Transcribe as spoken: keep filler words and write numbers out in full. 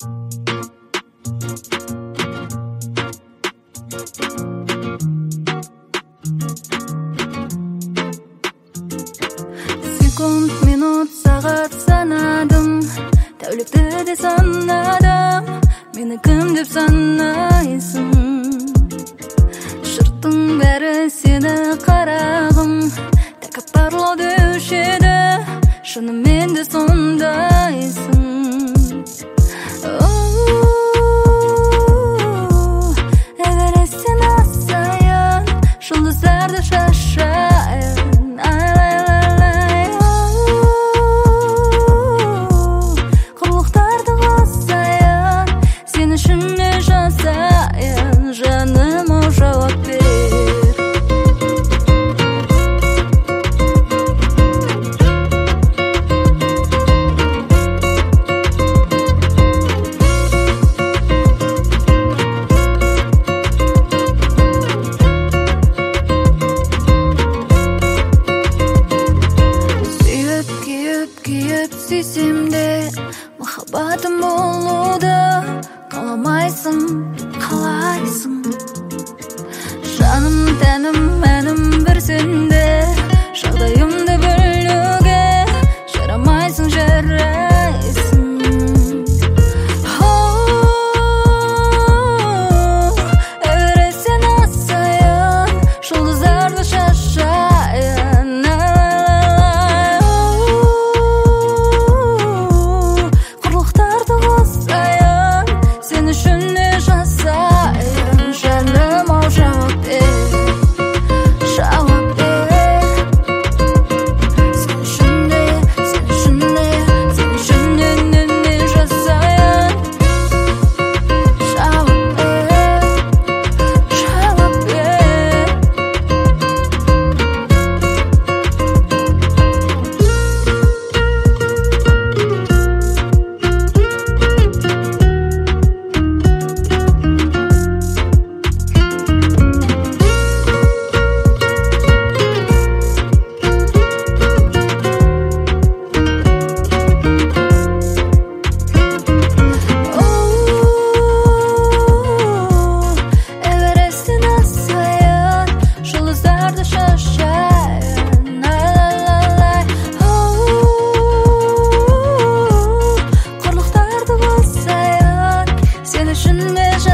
Секунд, минут, сағат санадым, тәулікті де санадым, мені кім деп санайсың? Жұрттың бәрі сені қарағым, тәкаппарлау деуші еді, шынымен де сондайсың. Эверестен асайын, жұлдыздарды шашайын, айлай-лай-лай. Құрлықтарды қосайын, сен үшін не жасайын, жаным ау жауап бер. Күйіп сүйсем де махаббатым болуды қаламайсың, қалайсың. Жаным, тәнім, мәнім бір сенде, жағдайымды бөлуге жарамайсың, жарайсың. Эверестен асайын, жұлдыздарды шашайын, seni düşünme.